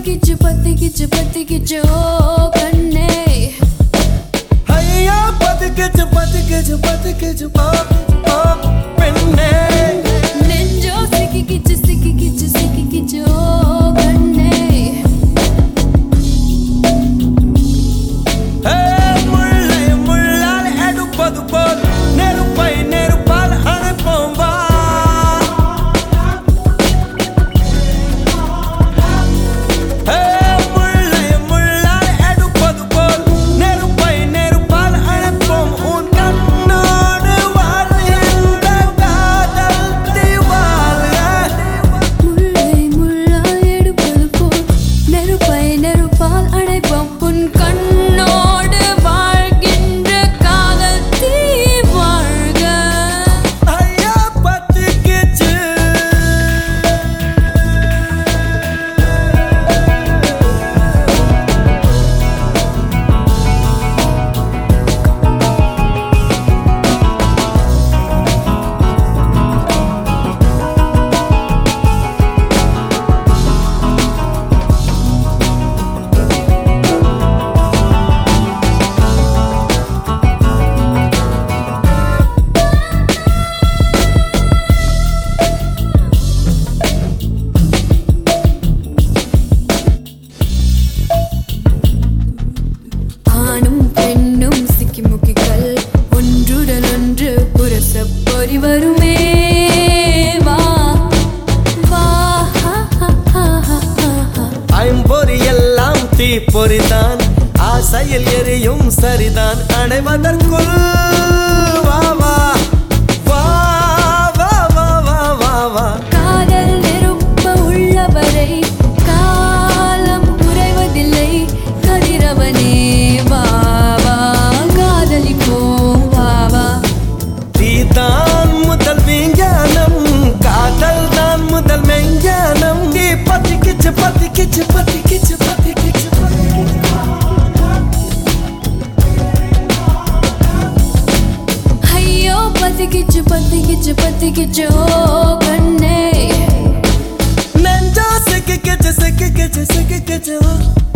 பத்திக்கிச்சு கண்ணே ஐயா பத்திக்கிச்சு பெண்ணே நெஞ்சோ சிக்கிக்கிச்சு கண்ணே முள்ளால் எடுப்பது போல் நெருப்பால் அணைப்போம் வா முள்ளால் எடுப்பது போல் நெருப்பால் அணைப்போம் உன் கண்ணோடு வாழ்கின்ற காதல் தீவாள் முள்ளால் எடுப்பது போல் நெருப்பால் அணைப்போம் உன் கண்ணோடு வாழ்கின்ற காதல் தீ வாழ்க ஐயா பத்திக்கிச்சு ஆணும் பெண்ணும் சிக்கிமுக்கிகள் ஒன்றுடன் ஒன்று புரசப் பொறி வருமே வா வா ஐம்பொறி எல்லாம் தீப்பொறிதான் ஆசையில் எரியும் சரிதான் அடைவதற்குள் வா வா வா வா வா வா வா வா காதல் நெருப்ப உள்ளவரை காலம் குறைவதில்லை கதிரவனே வா வா காதலிப்போம் வா வா தீதான் முதல் விஞ்ஞானம் காதல் தான் முதல் மெஞ்ஞானம் நீ பத்திக்கிச்சு ஐயோ பத்திக்கிச்சு கண்ணே நெஞ்சா சிக்கிக்கிச்சு